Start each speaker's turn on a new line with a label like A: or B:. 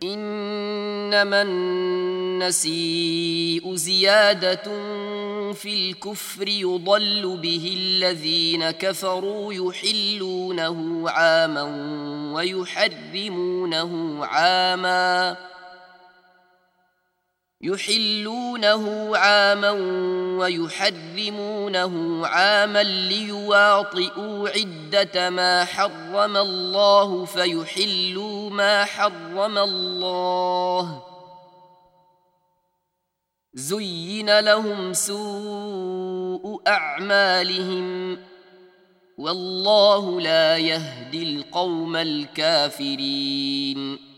A: إنما النسيء زيادة في الكفر يضل به الذين كفروا يحلونه عاما ويحرمونه عاما ليواطئوا عدة ما حرم الله فيحلوا ما حرم الله. زين لهم سوء أعمالهم والله لا يهدي القوم الكافرين.